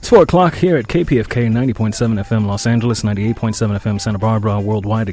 It's 4 o'clock here at KPFK 90.7 FM Los Angeles, 98.7 FM Santa Barbara, worldwide at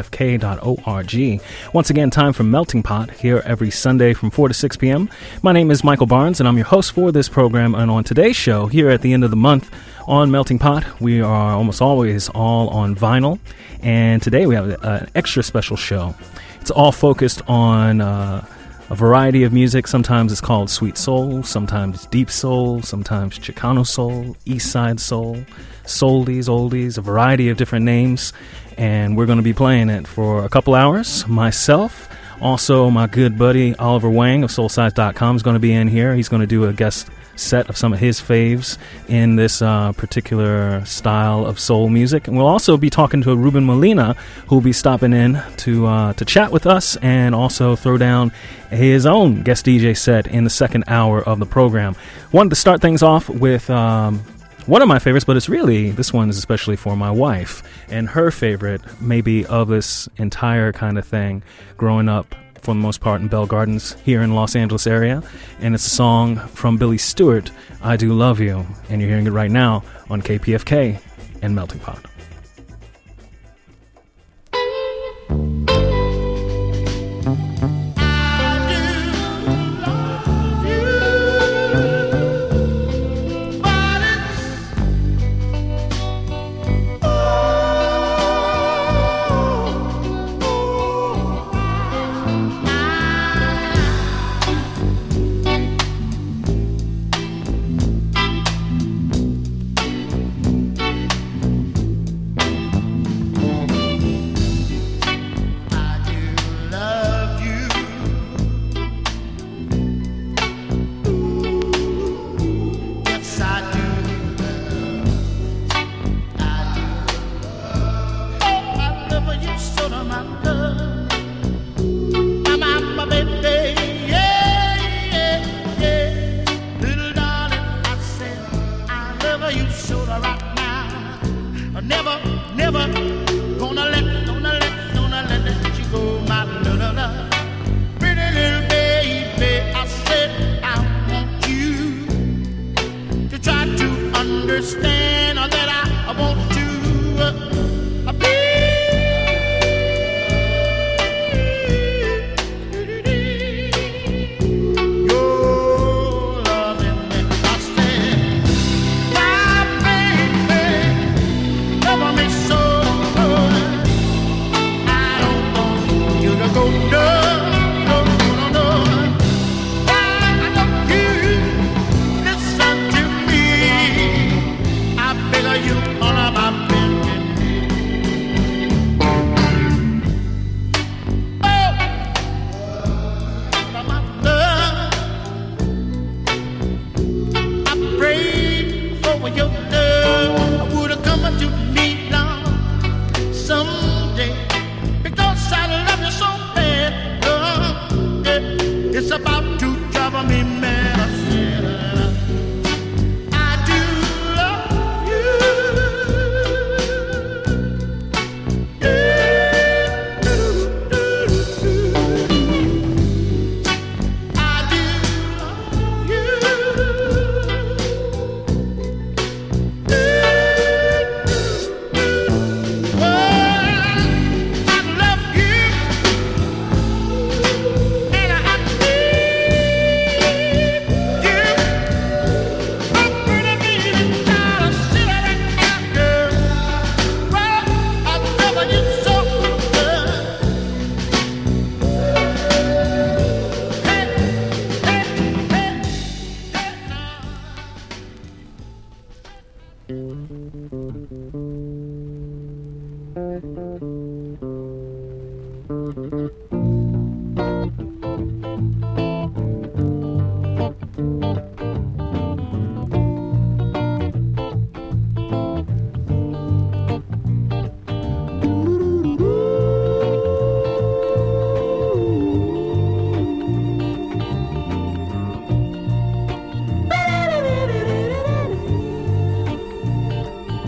kpfk.org. Once again, time for Melting Pot here every Sunday from 4 to 6 p.m. My name is Michael Barnes, and I'm your host for this program. And on today's show, here at the end of the month on Melting Pot, we are almost always all on vinyl. And today we have an extra special show. It's all focused on a variety of music. Sometimes it's called sweet soul, sometimes deep soul, sometimes Chicano soul, East Side soul, soldies, oldies, a variety of different names. And we're going to be playing it for a couple hours. Myself, also my good buddy Oliver Wang of SoulSize.com is going to be in here. He's going to do a guest set of some of his faves in this particular style of soul music. And we'll also be talking to Ruben Molina, who will be stopping in to chat with us and also throw down his own guest DJ set in the second hour of the program. Wanted to start things off with one of my favorites, but this one is especially for my wife, and her favorite maybe of this entire kind of thing growing up for the most part in Bell Gardens here in the Los Angeles area. And it's a song from Billy Stewart, I Do Love You. And you're hearing it right now on KPFK and Melting Pot.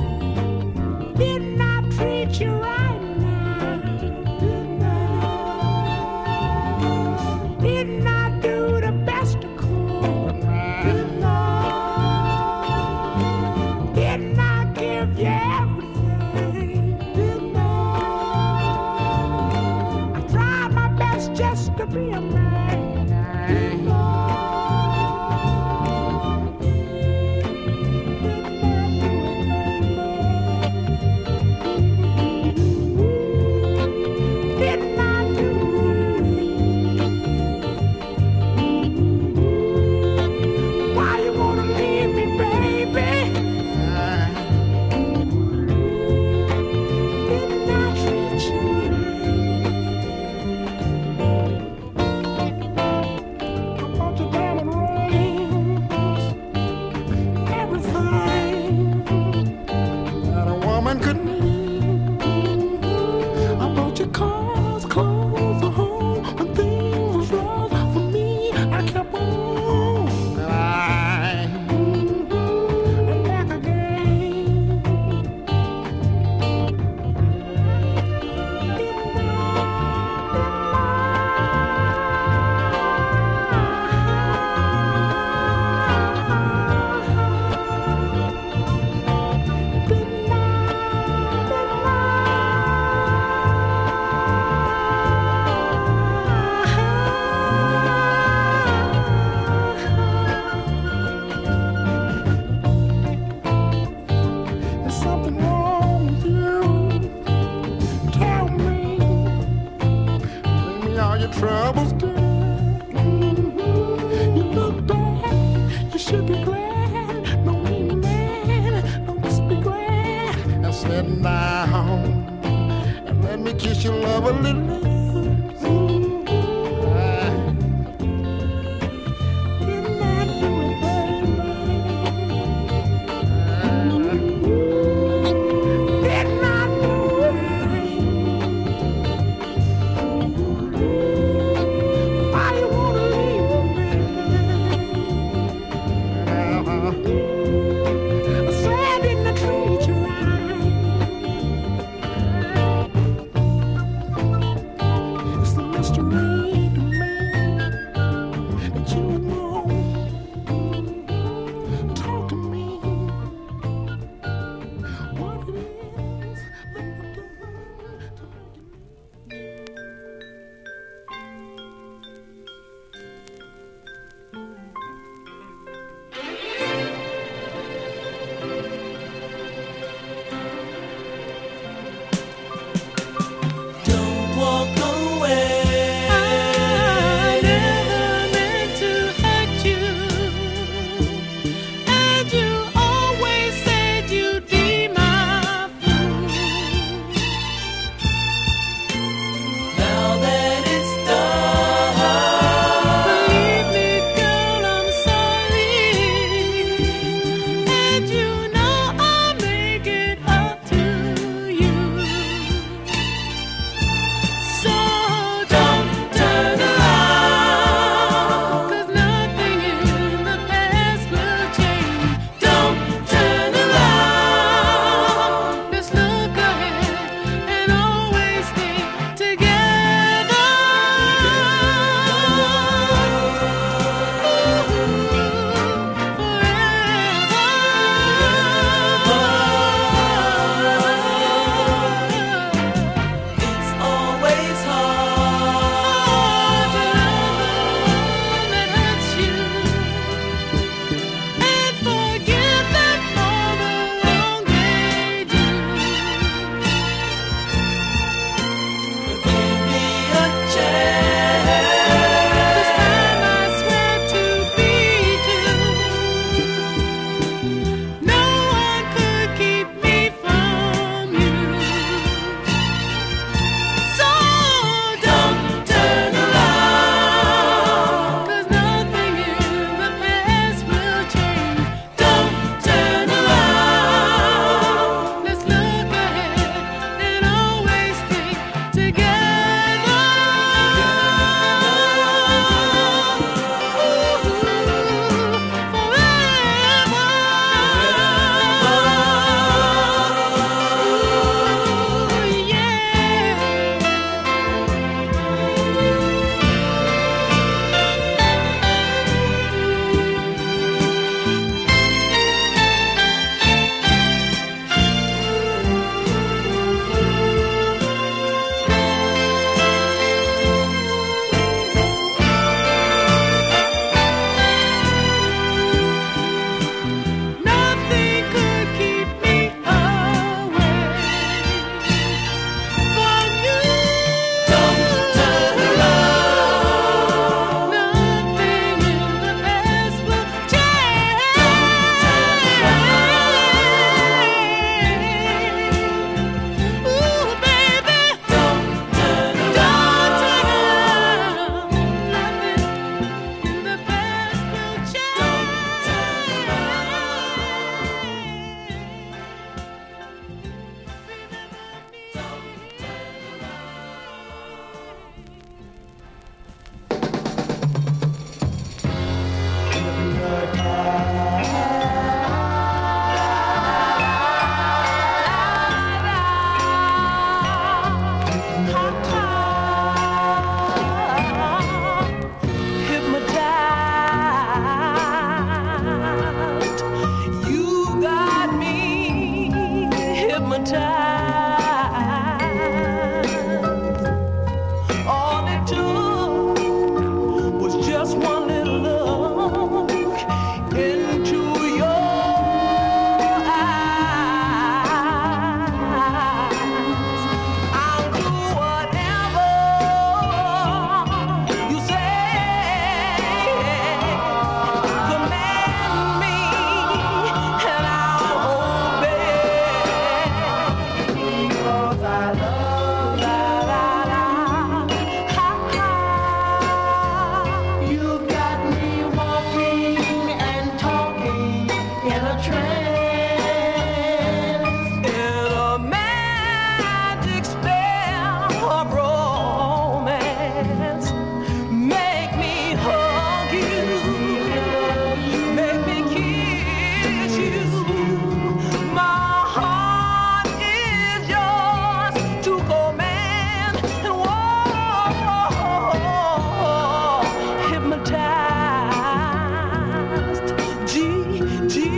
Didn't I treat you right now? down and let me kiss your love a little.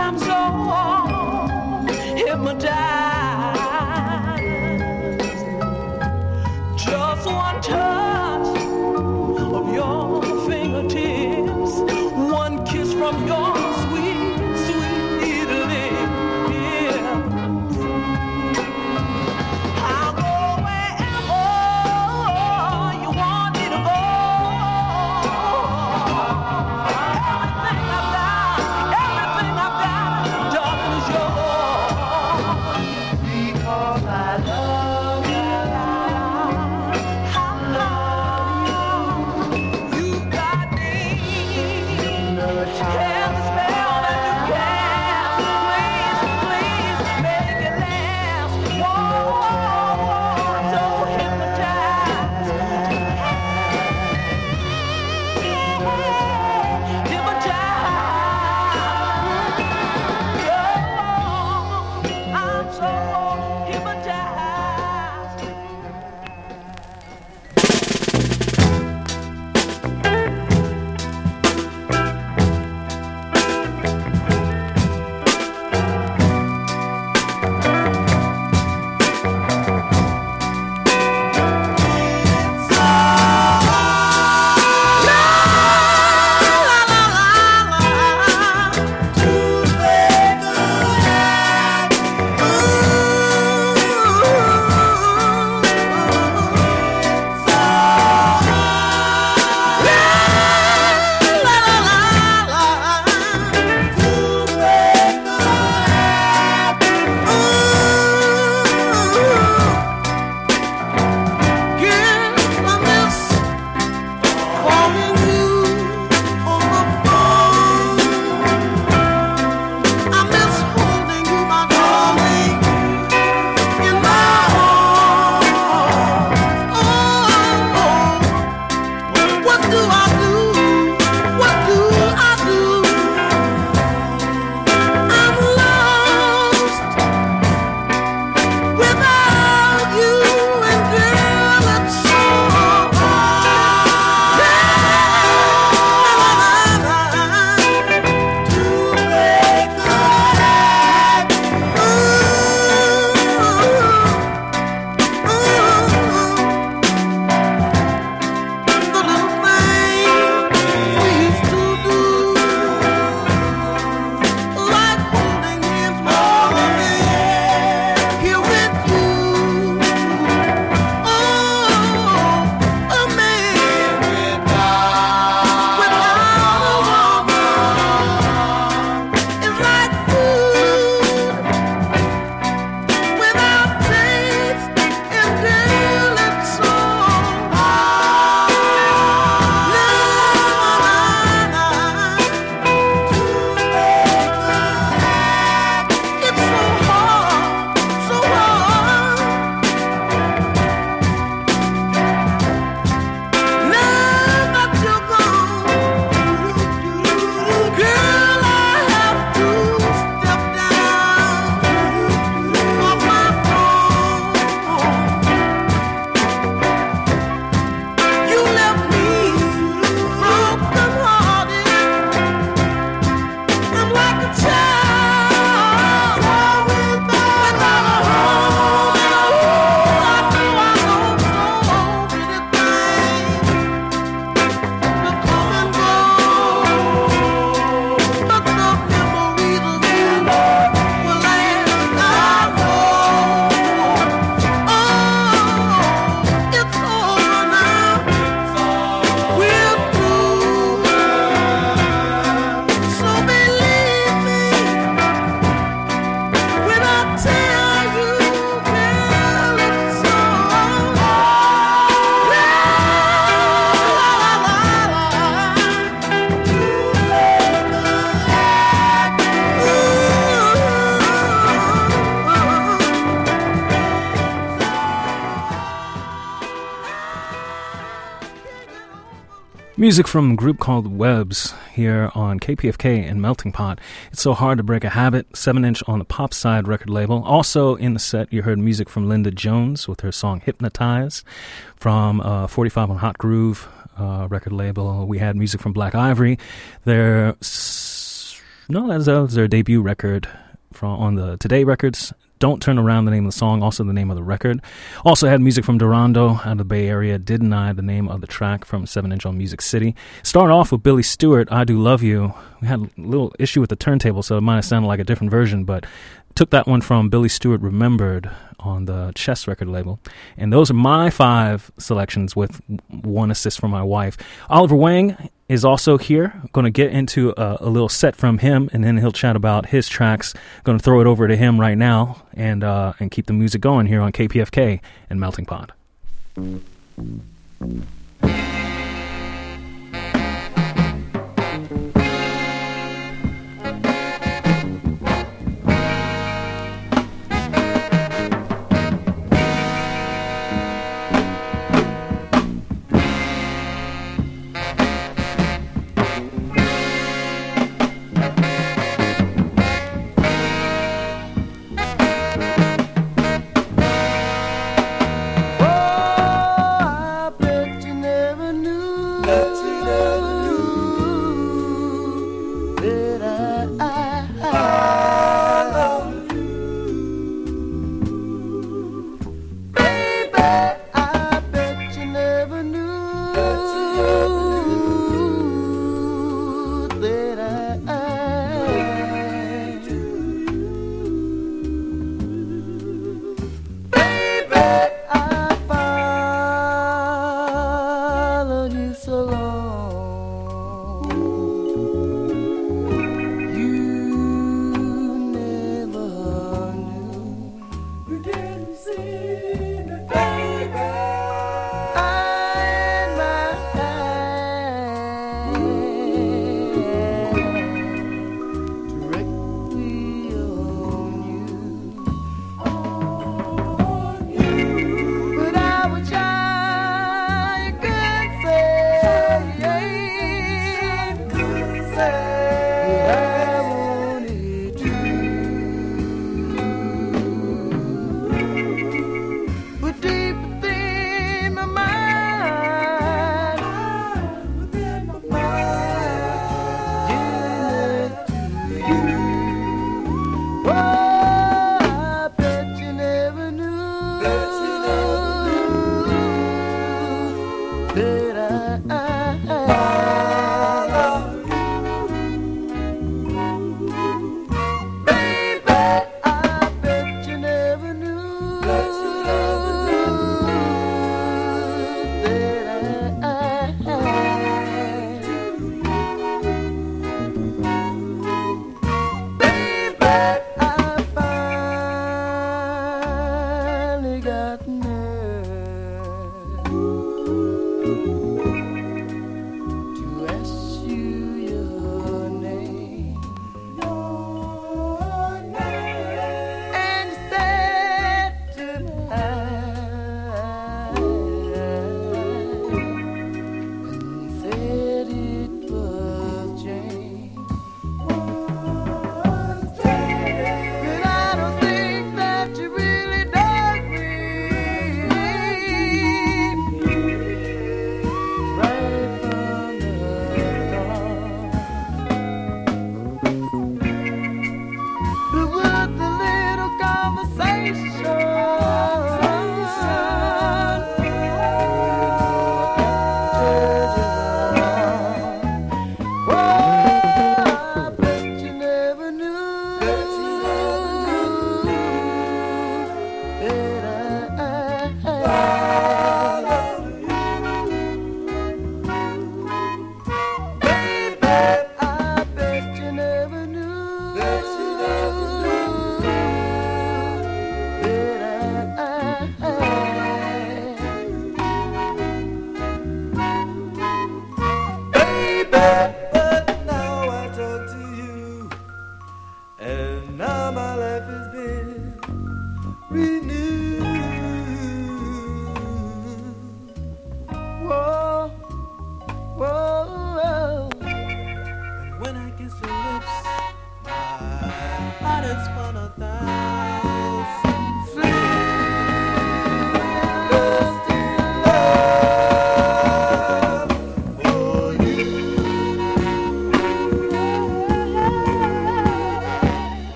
I'm so hypnotized. Just one touch of your fingertips, one kiss from your sweet, sweet lips. I'll go wherever you want me to go. Everything I've got, darling, is yours. Because I love you. You got me. Have the spell that you cast. Please, please, make it last. Whoa, I'm so hypnotized. Hypnotized. I'm so hypnotized. Music from a group called Webs here on KPFK and Melting Pot. It's So Hard to Break a Habit, 7-inch on the Pop Side record label. Also in the set, you heard music from Linda Jones with her song Hypnotize. From 45 on Hot Groove record label, we had music from Black Ivory. Their No, that was their debut record on the Today Records. Don't Turn Around, the name of the song, also the name of the record. Also had music from Durando out of the Bay Area. Didn't I, the name of the track from 7-inch on Music City. Started off with Billy Stewart, I Do Love You. We had a little issue with the turntable, so it might have sounded like a different version, but took that one from Billy Stewart Remembered on the Chess record label. And those are my 5 selections with one assist from my wife. Oliver Wang is also here. I'm going to get into a little set from him, and then he'll chat about his tracks. Going to throw it over to him right now and keep the music going here on KPFK and Melting Pot.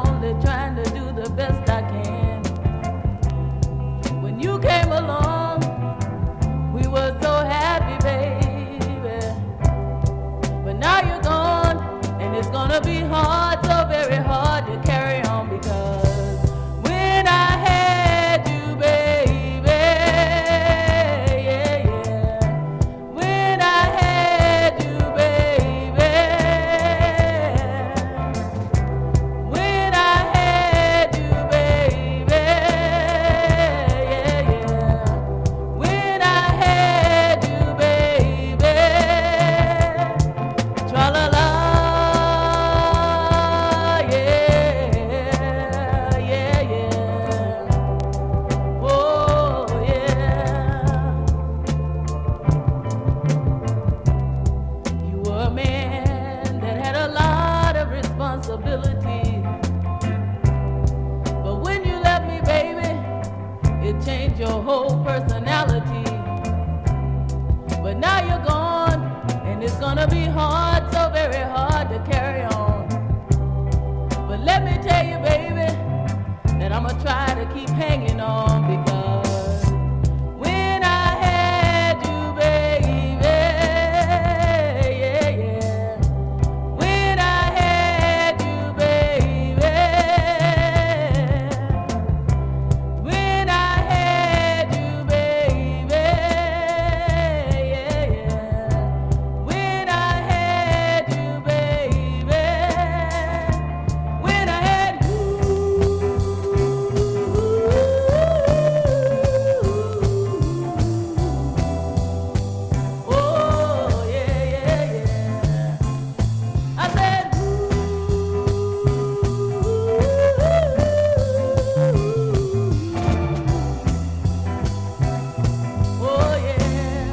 only trying to do the best I can. When you came along, we were so happy, baby. But now you're gone, and it's gonna be hard, so very hard to carry on, because when I had you, baby, yeah, yeah. When I had you, baby. When I had you, baby, yeah, yeah. When I had you, baby, tra-la-la, yeah, yeah, yeah. Oh, yeah. You were a man that had a lot of responsibility. But when you left me, baby, it changed your whole personality. But now you're gone, and it's gonna be hard, so very hard to carry on. But let me tell you, baby, that I'ma try to keep hanging on, because when I had you, baby, yeah, yeah. When I had you, baby. When I had you, baby, yeah, yeah. When I had you, baby. When I had you. Oh, yeah, yeah, yeah. I said, oh, yeah.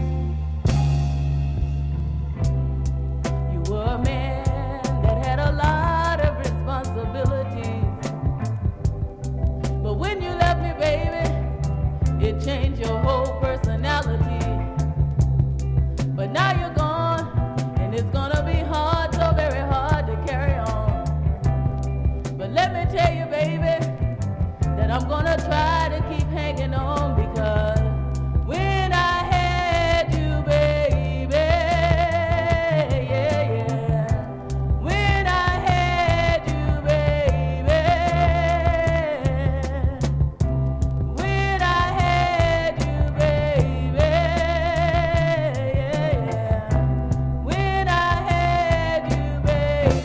You were a man that had a lot of responsibilities. But when you left me, baby, it changed your whole personality. But now you're gone, and it's gonna be hard, so very hard to carry on. But let me tell you, baby, that I'm gonna try to keep hanging on, because when I had you, baby, yeah, yeah. When I had you, baby. When I had you, baby, yeah, yeah. When I had you, baby.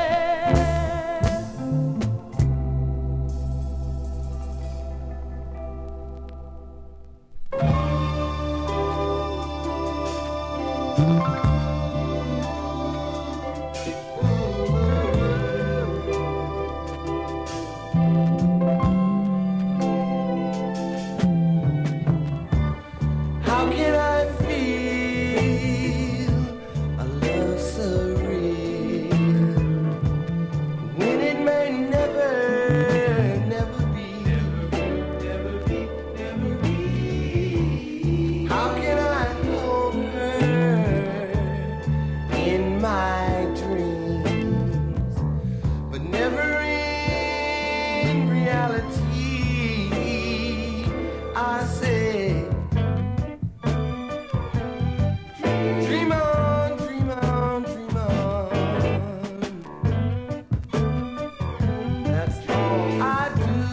How can I feel a love so real when it may never, never be? How can I hold her in my dreams, but never in reality? I say, dream on, dream on, dream on. That's all I do.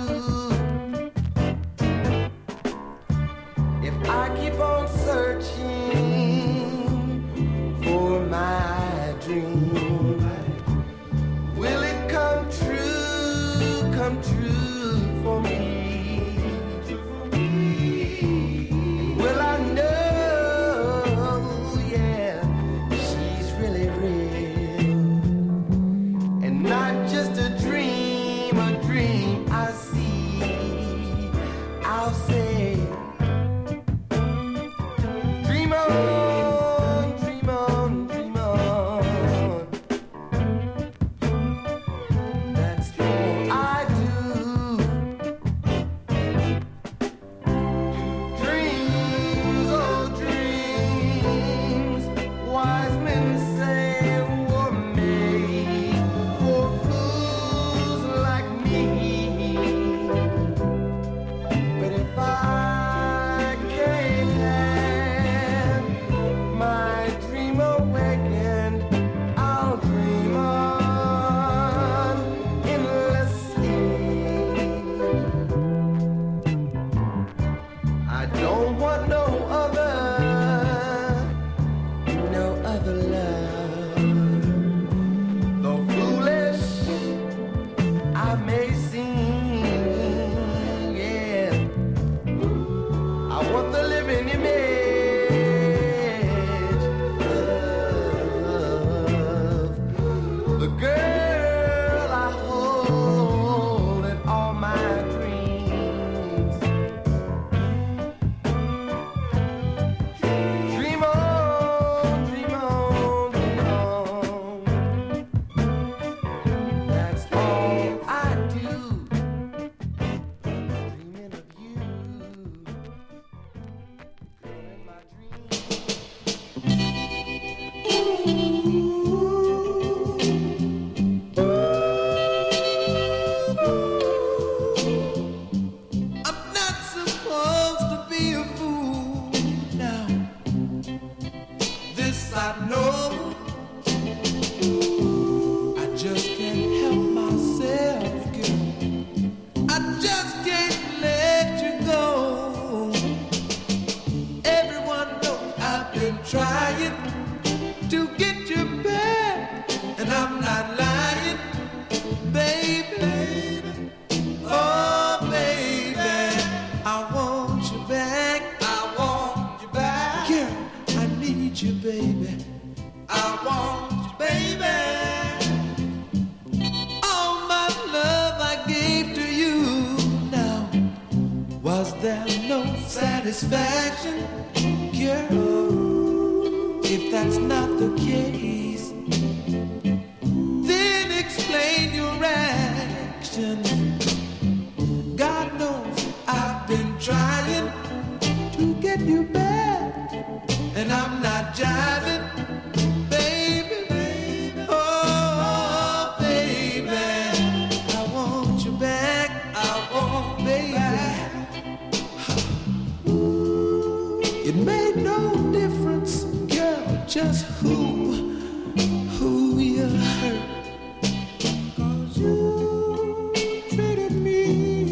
If I keep on searching for my dream, will it come true for me? Will I know, yeah, she's really real, and not just a dream I see? I'll say, dream on, dream on, dream on. That's all I do. Dreams, oh dreams, wise men say were made for fools satisfaction, girl. If that's not the case, then explain your action. God knows I've been trying to get you back, and I'm not jiving, baby. Oh, baby, I want you back. I want, baby. It made no difference, girl, just who you hurt. 'Cause you treated me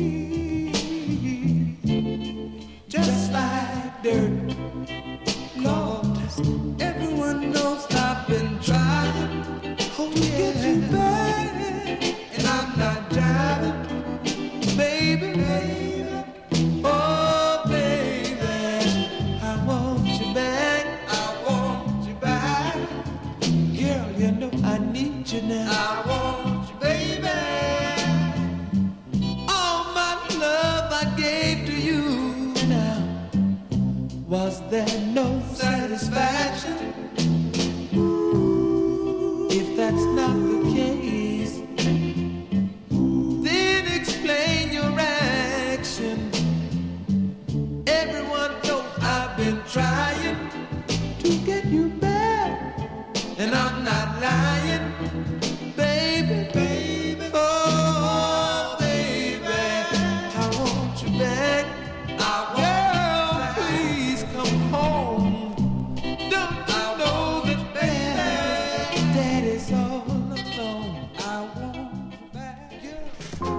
just like dirt. Lord, everyone knows I've been trying to get you back, and I'm not driving, baby, baby. Oh, baby, I want you back. I want you back. Girl, you know I need you now. I want you, baby. All my love I gave to you now. Was there no satisfaction? If that's not the case, then explain your action. Everyone knows I've been trying to get you back, and I'm not lying, baby, baby. Oh, baby, I want you back. Girl, please come home. Don't you know that Daddy's all alone? I want you back, girl.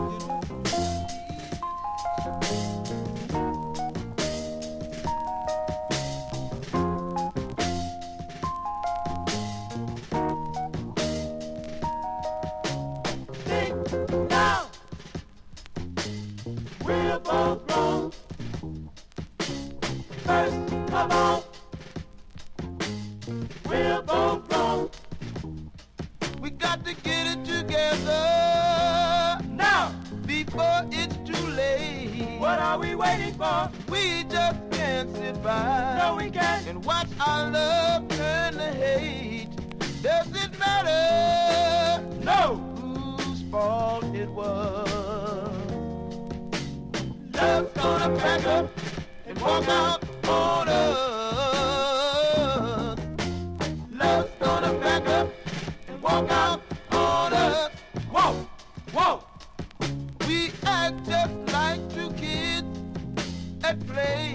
Now, we're both wrong. First of all, we're both wrong. We got to get it together Now, before it's too late. what are we waiting for? We just can't sit by No, we can't. and watch our love turn to hate. Does it matter No, whose fault it was? love's gonna pack up And walk out on us. Love's gonna back up And walk out on us. Whoa, whoa. We act just like two kids at play.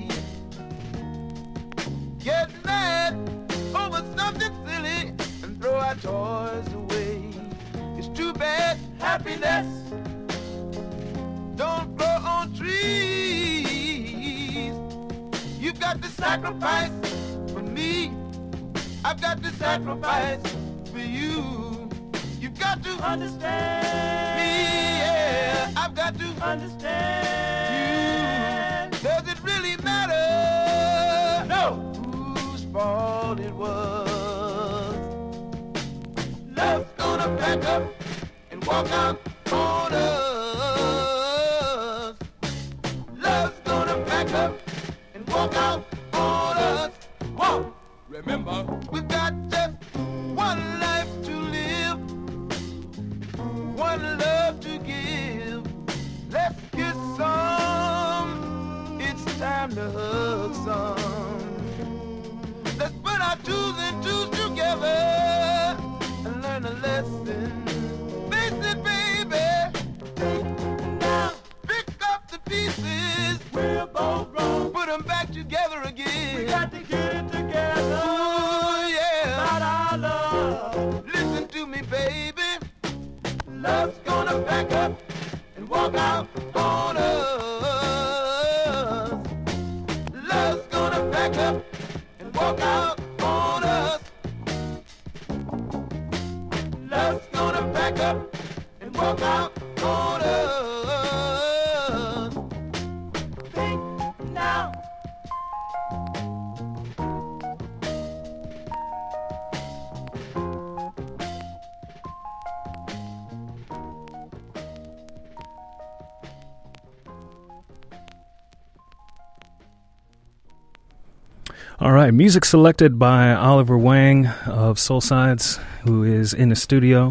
Get mad over something silly and throw our toys away. It's too bad Happiness, don't grow on trees. You've got to sacrifice for me. I've got to sacrifice for you. You've got to understand me, yeah. I've got to understand. Does it really matter No, whose fault it was? love's Gonna pack up and walk out on us. Love's gonna pack up and walk out on us. whoa. Remember, we've got just one life to live, one love to give. Let's kiss some, it's time to hug some. Let's put our twos and twos together and learn a lesson. Face it, baby. Now, Pick up the pieces, we're both wrong. put them back together again. We got to get it together. Oh, yeah. About our love. Listen to me, baby. Love's gonna back up And walk out on us. Love's gonna back up and walk out on us. Love's gonna back up and walk out on us. think now. All right, music selected by Oliver Wang of Soul Sides, who is in the studio.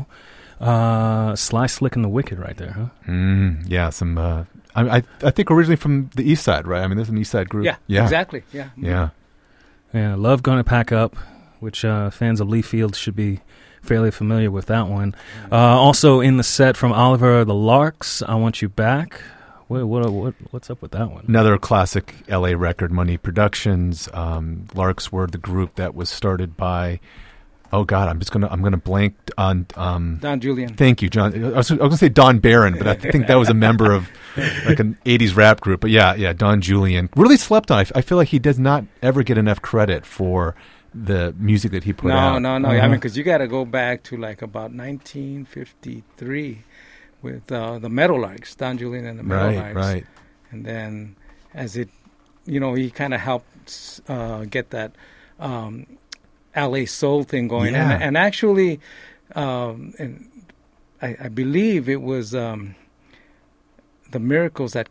Sly Slick and the Wicked right there, huh? Yeah, some... I think originally from the East Side, right? I mean, there's an East Side group. Yeah, exactly. Yeah. Yeah, Love Gonna Pack Up, which fans of Lee Field should be fairly familiar with that one. Also in the set from Oliver, The Larks, I Want You Back. What's up with that one? Another classic LA record, Money Productions. Larks were the group that was started by... Oh God, I'm gonna blank on Don Julian. Thank you, John. I was gonna say Don Barron, but I think that was a member of like an '80s rap group. But yeah, Don Julian really slept on. I feel like he does not ever get enough credit for the music that he put out. No. I mean, because you got to go back to like about 1953 with the Meadowlarks, Don Julian and the Meadowlarks. Right. And then as it, he kind of helped get that. LA soul thing going, and actually, and I believe it was the Miracles that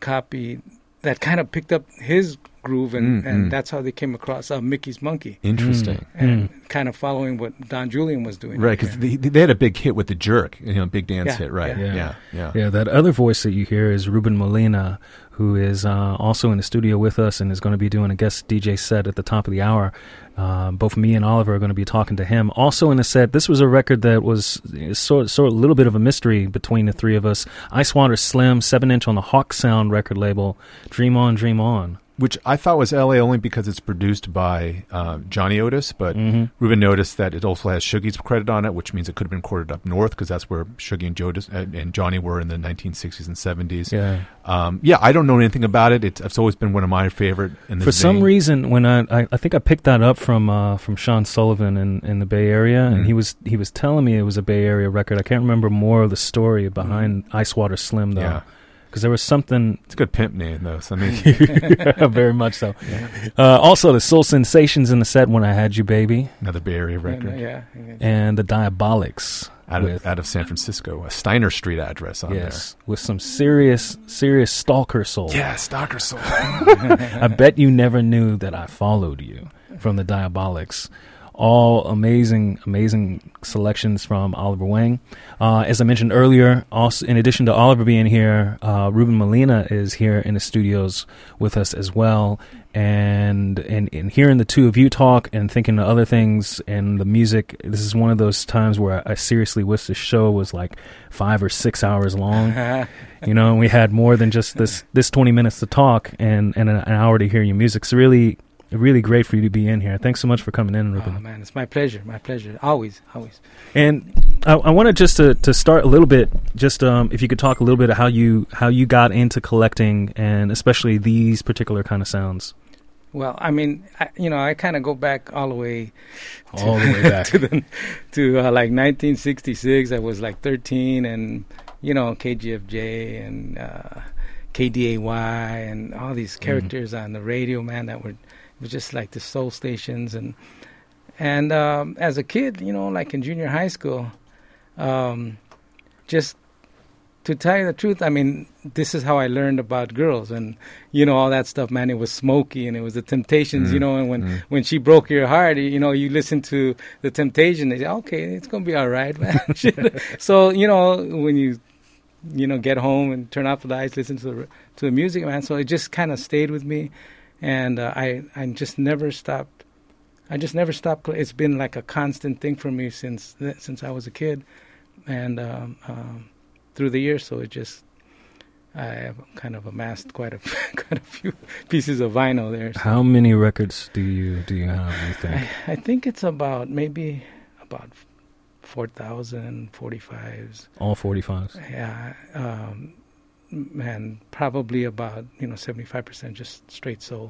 kind of picked up his groove, and that's how they came across Mickey's Monkey. Interesting, and kind of following what Don Julian was doing, right? Because they had a big hit with The Jerk, big dance hit, right? Yeah. That other voice that you hear is Ruben Molina, who is also in the studio with us and is going to be doing a guest DJ set at the top of the hour. Both me and Oliver are going to be talking to him. Also in the set, this was a record that was sort of a little bit of a mystery between the three of us. Icewater Slim, 7-inch on the Hawk Sound record label, Dream On, Dream On. Which I thought was LA only because it's produced by Johnny Otis, but Ruben noticed that it also has Shoogie's credit on it, which means it could have been recorded up north because that's where Shoogie and Johnny were in the 1960s and 70s. Yeah, I don't know anything about it. It's always been one of my favorite. For some reason, when I think I picked that up from Sean Sullivan in the Bay Area, and he was telling me it was a Bay Area record. I can't remember more of the story behind Icewater Slim though. Yeah. Because there was something... It's a good pimp name, though. So, I mean, very much so. Yeah. Also, the Soul Sensations in the set, When I Had You, Baby. Another Bay Area record. Yeah. And the Diabolics. Out of San Francisco. A Steiner Street address on there. With some serious Stalker soul. Yeah, Stalker soul. I bet you never knew that I followed you from the Diabolics. All amazing selections from Oliver Wang. As I mentioned earlier, also in addition to Oliver being here, Ruben Molina is here in the studios with us as well. And hearing the two of you talk and thinking of other things and the music, this is one of those times where I seriously wish the show was like 5 or 6 hours long. And we had more than just this 20 minutes to talk and an hour to hear your music. It's really great for you to be in here. Thanks so much for coming in, Ruben. Oh, man, it's my pleasure. Always. And I wanted just to start a little bit, just if you could talk a little bit of how you got into collecting and especially these particular kind of sounds. Well, I mean, I kind of go back all the way back to like 1966. I was like 13, and KGFJ and KDAY and all these characters on the radio, man, that were... It was just like the soul stations, and as a kid, like in junior high school, just to tell you the truth, I mean, this is how I learned about girls and all that stuff. Man, it was Smokey and it was the Temptations, and when she broke your heart, you listen to the Temptations, they say, okay, it's gonna be all right, man. So when you get home and turn off the lights, listen to the music, man. So it just kind of stayed with me. And I just never stopped. It's been like a constant thing for me since I was a kid, and through the years. So I have kind of amassed quite a few pieces of vinyl there. So. How many records do you have? You think? I think it's about 4,000 45s. All 45s. Yeah. And probably about 75% just straight soul.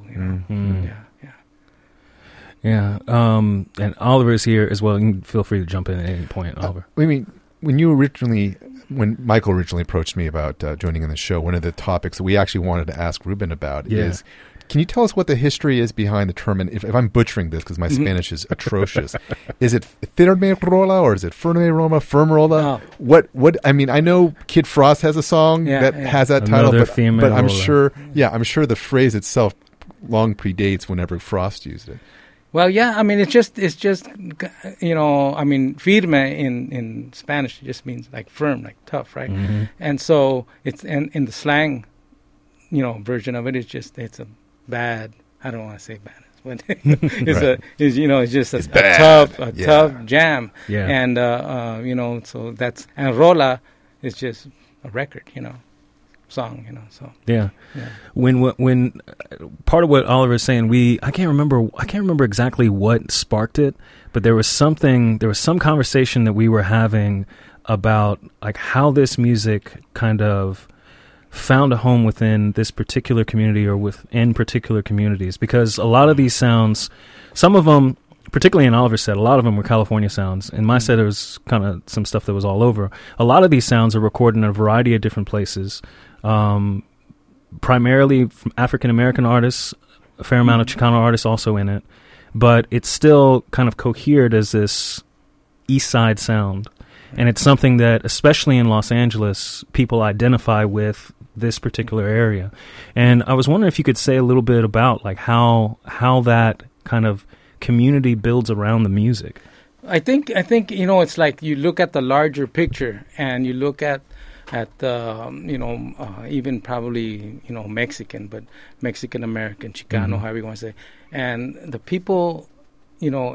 Yeah. And Oliver is here as well. You can feel free to jump in at any point, Oliver. I mean, when Michael originally approached me about joining in the show, one of the topics that we actually wanted to ask Ruben about is, can you tell us what the history is behind the term? And if I'm butchering this because my Spanish is atrocious, is it firme rola or is it firme rola? No. What? I mean, I know Kid Frost has a song that has that title, but I'm sure the phrase itself long predates whenever Frost used it. Well, yeah, I mean, it's just, you know, I mean, firme in Spanish just means like firm, like tough, right? Mm-hmm. And so it's, and in the slang, you know, version of it is just, it's a bad, I don't want to say bad, but it's Right. you know, it's just a bad. tough jam. Yeah. And, you know, so that's, and rola is just a record, you know, song, you know, so. Yeah. Yeah. When part of what Oliver's saying, I can't remember exactly what sparked it, but there was some conversation that we were having about like how this music kind of found a home within this particular community or within particular communities, because a lot of these sounds, some of them, particularly in Oliver's set, a lot of them were California sounds. In my set, it was kind of some stuff that was all over. A lot of these sounds are recorded in a variety of different places, primarily from African-American artists, a fair amount of Chicano artists also in it, but it's still kind of cohered as this East Side sound. And it's something that, especially in Los Angeles, people identify with this particular area. And I was wondering if you could say a little bit about like how that kind of community builds around the music. I think you know, it's like you look at the larger picture and you look at you know, even probably, you know, Mexican, but Mexican American, Chicano, however you want to say, and the people, you know,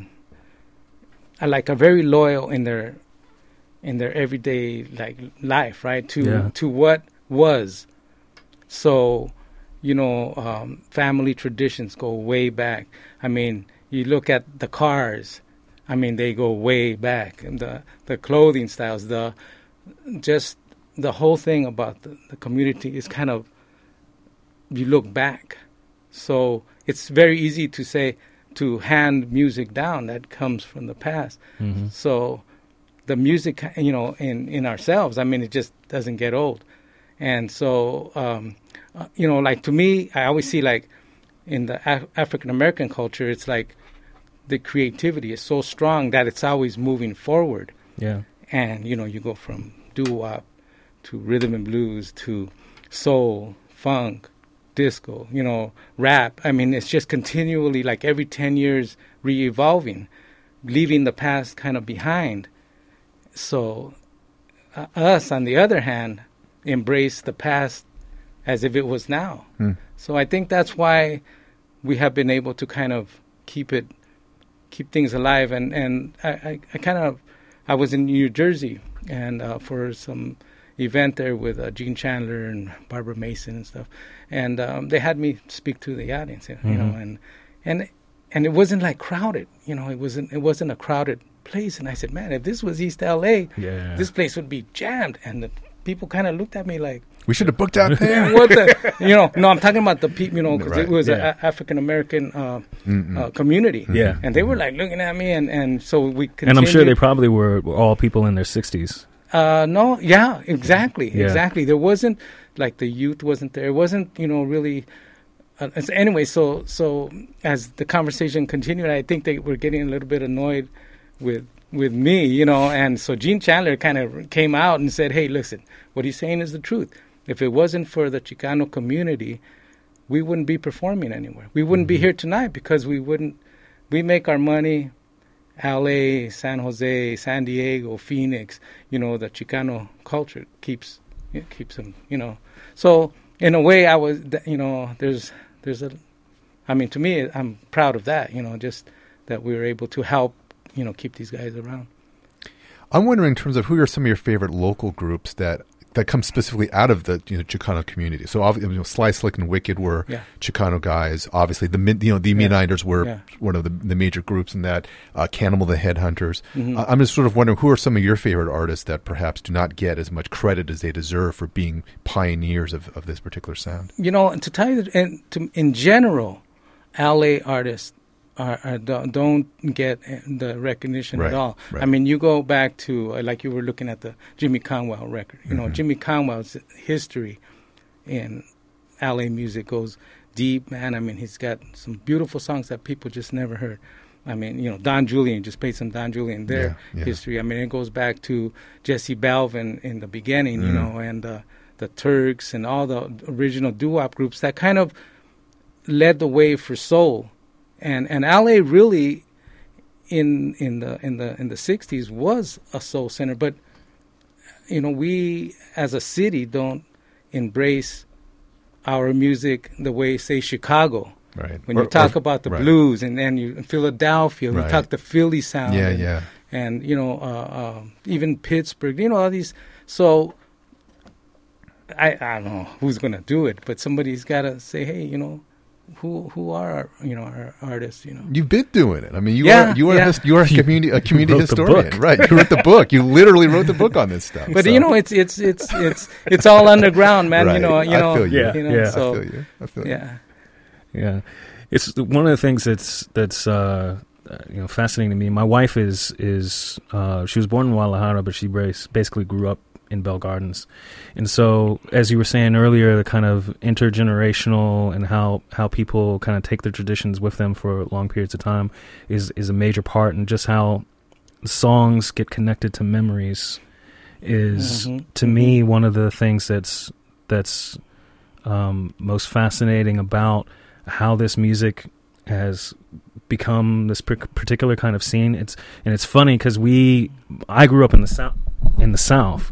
are very loyal in their everyday like life, right? To what was. So, you know, family traditions go way back. I mean, you look at the cars. I mean, they go way back. And the clothing styles, just the whole thing about the community is kind of, you look back. So it's very easy to say, to hand music down that comes from the past. Mm-hmm. So the music, you know, in ourselves, I mean, it just doesn't get old. And so, you know, like to me, I always see like in the African-American culture, it's like the creativity is so strong that it's always moving forward. Yeah. And, you know, you go from doo-wop to rhythm and blues to soul, funk, disco, you know, rap. I mean, it's just continually like every 10 years re-evolving, leaving the past kind of behind. So us, on the other hand, embrace the past as if it was now. So I think that's why we have been able to kind of keep things alive. And I was in New Jersey and for some event there with Gene Chandler and Barbara Mason and stuff, and they had me speak to the audience, you know, and it wasn't like crowded, you know, it wasn't a crowded place, and I said, man, if this was East LA, this place would be jammed, and the people kind of looked at me like, we should have booked out there. What the, you know? No, I'm talking about the people, you know, because Right. it was an African American community, and they were like looking at me, and so we continued. And I'm sure they probably were all people in their 60s. No, yeah, exactly, Yeah. exactly. There wasn't like the youth wasn't there. It wasn't, you know, really. Anyway, so as the conversation continued, I think they were getting a little bit annoyed with me, you know, and so Gene Chandler kind of came out and said, "Hey, listen, what he's saying is the truth. If it wasn't for the Chicano community, we wouldn't be performing anywhere. We wouldn't be here tonight because we make our money." LA, San Jose, San Diego, Phoenix, you know, the Chicano culture keeps them, you know. So in a way, I was, you know, there's I mean, to me, I'm proud of that, you know, just that we were able to help, you know, keep these guys around. I'm wondering in terms of who are some of your favorite local groups that come specifically out of the Chicano community. So obviously, you know, Sly, Slick, and Wicked were Chicano guys. Obviously, the Midnighters were one of the major groups in that. Cannibal, the Headhunters. I'm just sort of wondering who are some of your favorite artists that perhaps do not get as much credit as they deserve for being pioneers of this particular sound. You know, and to tell you that, in general, LA artists don't get the recognition at all. Right. I mean, you go back to, like you were looking at the Jimmy Conwell record. You know, Jimmy Conwell's history in LA music goes deep, man. I mean, he's got some beautiful songs that people just never heard. I mean, you know, Don Julian, just played some Don Julian, their history. I mean, it goes back to Jesse Balvin in the beginning, you know, and the Turks and all the original doo-wop groups that kind of led the way for soul and LA really in the 60s was a soul center, but we as a city don't embrace our music the way, say, Chicago. Right. When you talk about the blues, and then you in Philadelphia, you talk the Philly sound. Yeah, and even Pittsburgh, all these. So I don't know who's going to do it, but somebody's got to say, hey, who are our artists? You've been doing it. I mean, you are a community historian, right? You wrote the book. You literally wrote the book on this stuff. But it's all underground, man. Right. I feel you. So, I feel you. Yeah. It's one of the things that's fascinating to me. My wife she was born in Guadalajara, but she basically grew up in Bell Gardens. And so, as you were saying earlier, the kind of intergenerational and how people kind of take their traditions with them for long periods of time is a major part, and just how songs get connected to memories is to me one of the things that's most fascinating about how this music has become this particular kind of scene. It's funny because I grew up in the South,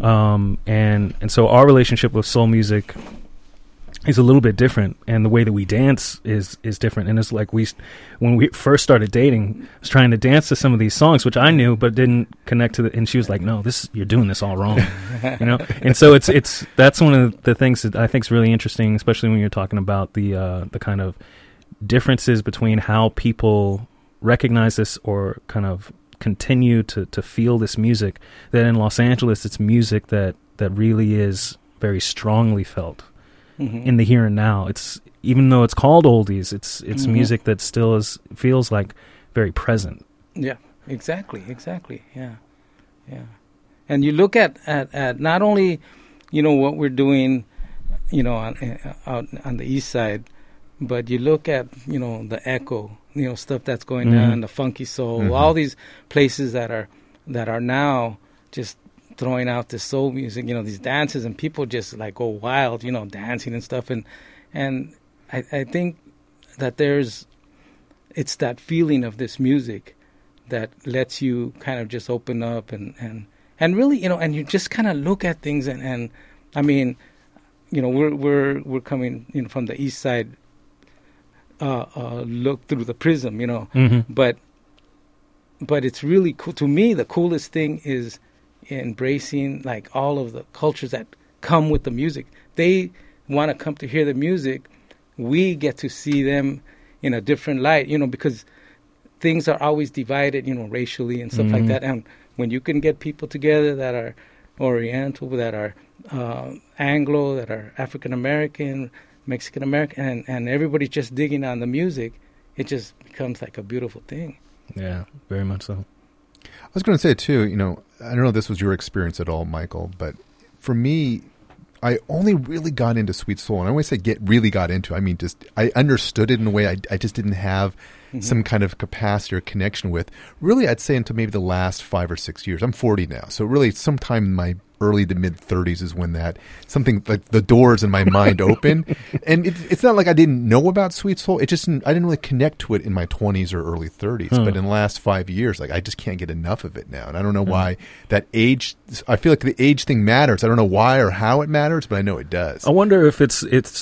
and so our relationship with soul music is a little bit different, and the way that we dance is different. And it's like when we first started dating, I was trying to dance to some of these songs which I knew but didn't connect to and she was like, no, you're doing this all wrong. And so that's one of the things that I think is really interesting, especially when you're talking about the kind of differences between how people recognize this or kind of continue to feel this music, that in Los Angeles it's music that really is very strongly felt in the here and now. It's, even though it's called oldies, it's music that still feels like very present. Yeah, exactly. Yeah. And you look at not only what we're doing out on the east side, but you look at the Echo, stuff that's going on, the Funky Soul, all these places that are now just throwing out this soul music, these dances, and people just like go wild, dancing and stuff. And I think that it's that feeling of this music that lets you kind of just open up and really, and you just kind of look at things and I mean, we're coming from the east side, look through the prism, but it's really cool. To me, the coolest thing is embracing like all of the cultures that come with the music. They want to come to hear the music. We get to see them in a different light, because things are always divided, racially and stuff like that. And when you can get people together that are Oriental, that are Anglo, that are African American, Mexican American, and everybody's just digging on the music, it just becomes like a beautiful thing. Yeah, very much so. I was going to say too, I don't know if this was your experience at all, Michael, but for me, I only really got into Sweet Soul, and I always say really got into. I mean, just I understood it in a way I just didn't have some kind of capacity or connection with. Really, I'd say until maybe the last 5 or 6 years. I'm 40 now, so really, sometime in my early to mid 30s is when something like the doors in my mind open. And it's not like I didn't know about Sweet Soul. I didn't really connect to it in my 20s or early 30s. But in the last 5 years, like I just can't get enough of it now. And I don't know why that age. I feel like the age thing matters. I don't know why or how it matters, but I know it does. I wonder if it's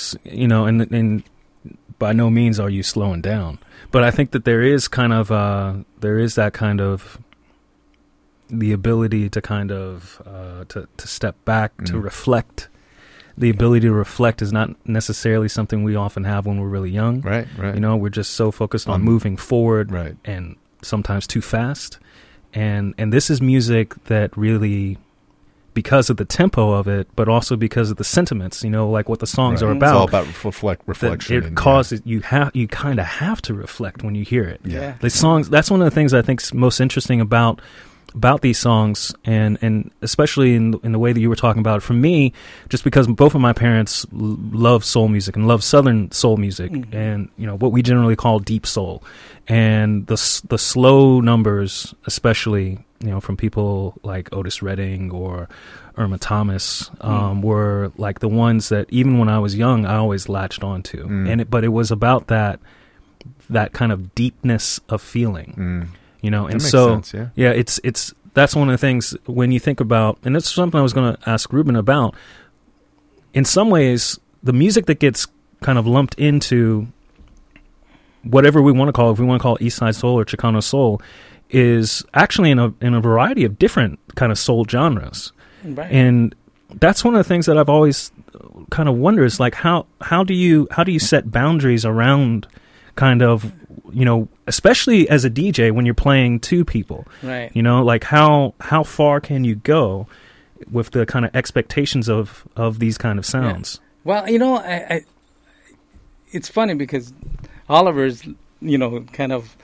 and by no means are you slowing down, but I think that there is kind of that kind of the ability to kind of to step back, to reflect. The ability to reflect is not necessarily something we often have when we're really young. Right. We're just so focused on moving forward, right, and sometimes too fast. And this is music that really, because of the tempo of it, but also because of the sentiments, like what the songs are about. It's all about reflection. It causes you kind of have to reflect when you hear it. Yeah. The songs. That's one of the things I think is most interesting about these songs, and especially in the way that you were talking about it. For me, just because both of my parents love soul music and love Southern soul music, and what we generally call deep soul, and the slow numbers, especially from people like Otis Redding or Irma Thomas, were like the ones that even when I was young I always latched onto, but it was about that that kind of deepness of feeling, you know. And makes so, sense, yeah. it's that's one of the things when you think about, and it's something I was going to ask Ruben about. In some ways, the music that gets kind of lumped into whatever we want to call it, if we want to call it East Side Soul or Chicano Soul, is actually in a variety of different kind of soul genres. Right. And that's one of the things that I've always kind of wondered is like how do you set boundaries around kind of, you know, especially as a DJ when you're playing two people, right? You know, like how far can you go with the kind of expectations of these kind of sounds? Yeah. Well, you know, I it's funny because Oliver's, you know, kind of,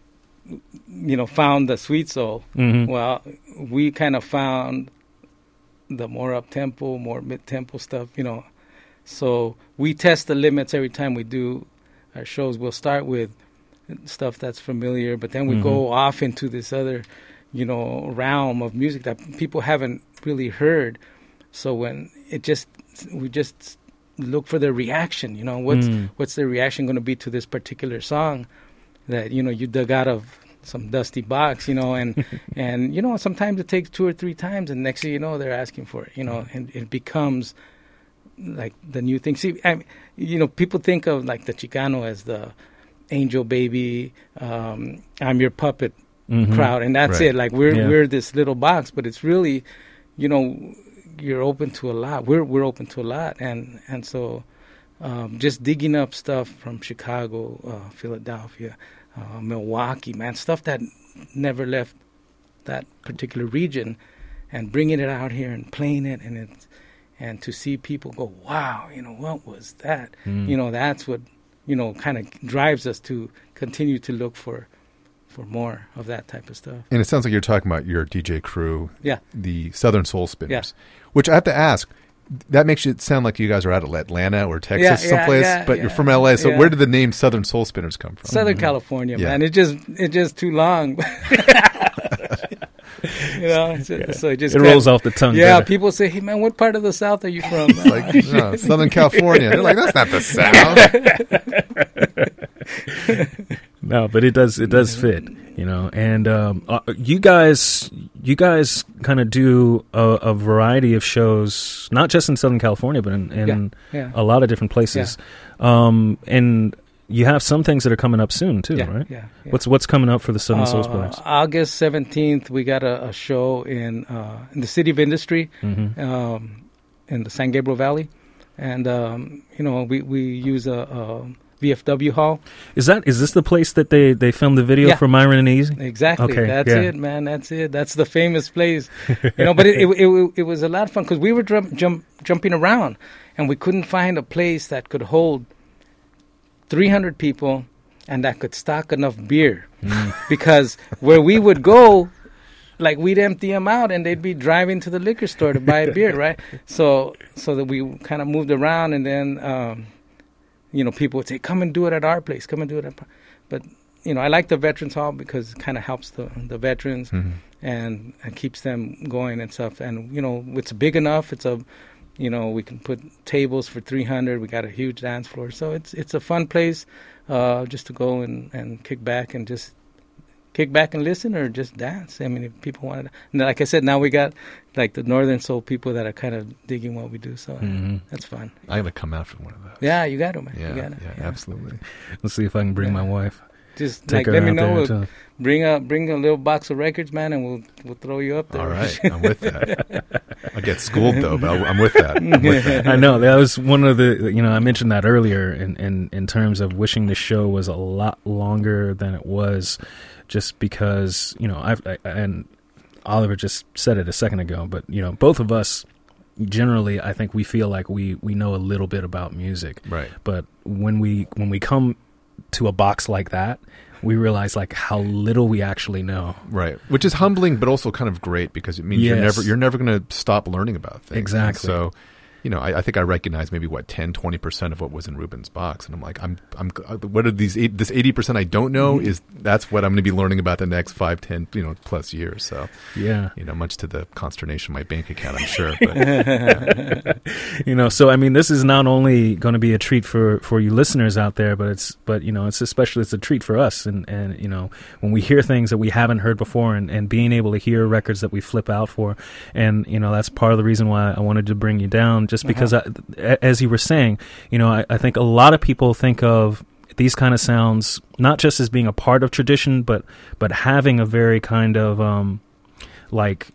you know, found the sweet soul. Mm-hmm. Well, we kind of found the more up-tempo, more mid-tempo stuff, you know. So we test the limits every time we do our shows. We'll start with stuff that's familiar, but then we go off into this other, you know, realm of music that people haven't really heard. So when we just look for the reaction, you know, what's the reaction going to be to this particular song that, you know, you dug out of some dusty box, you know, and and you know, sometimes it takes 2 or 3 times, and next thing you know, they're asking for it, you know, and it becomes like the new thing. See, you know, people think of like the Chicano as the angel baby, I'm your puppet crowd, and that's right. it. Like we're this little box, but it's really, you know, you're open to a lot. We're open to a lot, and so just digging up stuff from Chicago, Philadelphia, Milwaukee, man, stuff that never left that particular region, and bringing it out here and playing it, and to see people go, wow, you know, what was that? You know, that's what, you know, kind of drives us to continue to look for more of that type of stuff. And it sounds like you're talking about your DJ crew, the Southern Soul Spinners, which I have to ask, that makes it sound like you guys are out of Atlanta or Texas someplace, but you're from LA. So where did the name Southern Soul Spinners come from? Southern California, man. It's just too long. You know, so it just rolls off the tongue. Yeah, people say, "Hey, man, what part of the South are you from?" Like, no, Southern California. They're like, that's not the South. No, but it does fit, you know. And you guys kind of do a variety of shows, not just in Southern California, but in a lot of different places. And you have some things that are coming up soon too, right? Yeah. What's coming up for the Southern Soul Spinners? August 17th, we got a show in the City of Industry, in the San Gabriel Valley, and you know, we use a VFW hall. Is this the place that they filmed the video for Myron and Easy? Exactly. Okay, that's it, man. That's it. That's the famous place. You know, but it was a lot of fun because we were jumping around, and we couldn't find a place that could hold 300 people and that could stock enough beer because where we would go, like, we'd empty them out and they'd be driving to the liquor store to buy a beer, right? So that we kind of moved around, and then you know, people would say, come and do it at our place, come and do it at but you know, I like the Veterans Hall because it kind of helps the veterans and keeps them going and stuff. And you know, it's big enough, you know, we can put tables for 300. We got a huge dance floor, so it's a fun place just to go and kick back and listen or just dance. I mean, if people wanted, and like I said, now we got like the Northern Soul people that are kind of digging what we do, so that's fun. I gotta come out for one of those. Yeah, you got to, man. Yeah, absolutely. Let's see if I can bring my wife. Just like, let me know. Bring a little box of records, man, and we'll throw you up there. All right, I'm with that. I get schooled though, but I'm with that. I know that was one of the, you know, I mentioned that earlier in terms of wishing the show was a lot longer than it was, just because, you know, I and Oliver just said it a second ago, but you know, both of us generally, I think we feel like we know a little bit about music, right? But when we come to a box like that, we realize like how little we actually know, right? Which is humbling, but also kind of great because it means you're never going to stop learning about things. Exactly. So, I think I recognize maybe 10, 20% of what was in Ruben's box, and I'm like, what are this 80% I don't know that's what I'm going to be learning about the next 5, 10, plus years. So yeah, much to the consternation of my bank account, I'm sure. But, so I mean, this is not only going to be a treat for you listeners out there, but it's a treat for us, and when we hear things that we haven't heard before, and being able to hear records that we flip out for, and that's part of the reason why I wanted to bring you down, just because as you were saying, I think a lot of people think of these kind of sounds not just as being a part of tradition, but having a very kind of like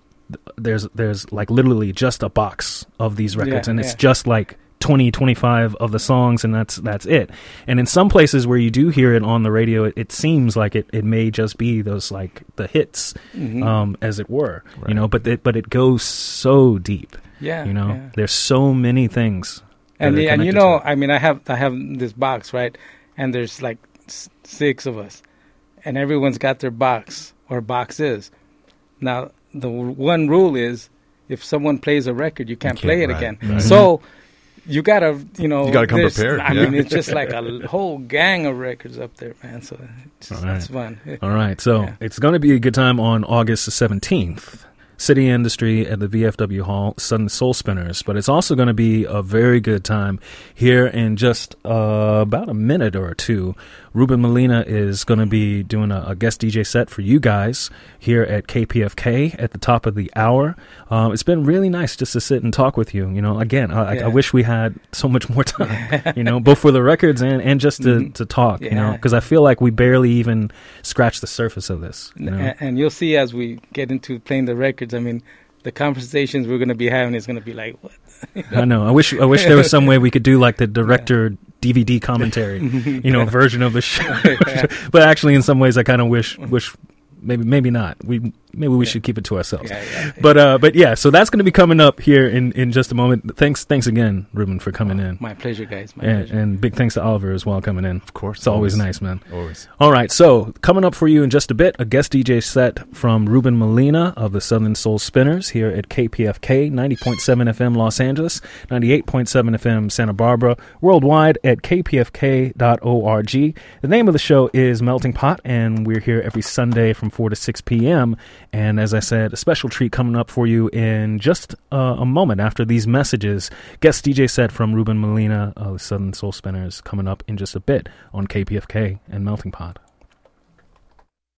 there's like literally just a box of these records, and it's just like 20, 25 of the songs, and that's it. And in some places where you do hear it on the radio, it seems like it may just be those, like, the hits, as it were, right. But it goes so deep. There's so many things. And I mean, I have this box, right? And there's like 6 of us, and everyone's got their box or boxes. Now, the one rule is, if someone plays a record, you can't play it again. Right. So you gotta, you gotta come prepared. I mean, it's just like a whole gang of records up there, man. So it's fun. All right. So it's going to be a good time on August the 17th. City Industry at the VFW Hall, Southern Soul Spinners. But it's also going to be a very good time here in just about a minute or two. Ruben Molina is going to be doing a guest DJ set for you guys here at KPFK at the top of the hour. It's been really nice just to sit and talk with you. Again, I wish we had so much more time, both for the records and just to talk, because I feel like we barely even scratched the surface of this. And you'll see as we get into playing the records, I mean, the conversations we're going to be having is going to be like, what? I know. I wish there was some way we could do like the director DVD commentary, version of the show. But actually, in some ways, I kind of wish maybe not. Maybe we should keep it to ourselves. But yeah, so that's going to be coming up here in just a moment. Thanks again, Ruben, for coming in. My pleasure, guys. Pleasure. And big thanks to Oliver as well coming in. Of course. It's always nice, man. Always. All right, so coming up for you in just a bit, a guest DJ set from Ruben Molina of the Southern Soul Spinners here at KPFK, 90.7 FM Los Angeles, 98.7 FM Santa Barbara, worldwide at kpfk.org. The name of the show is Melting Pot, and we're here every Sunday from 4 to 6 p.m., and as I said, a special treat coming up for you in just a moment after these messages. Guest DJ set from Ruben Molina of Southern Soul Spinners coming up in just a bit on KPFK and Melting Pot.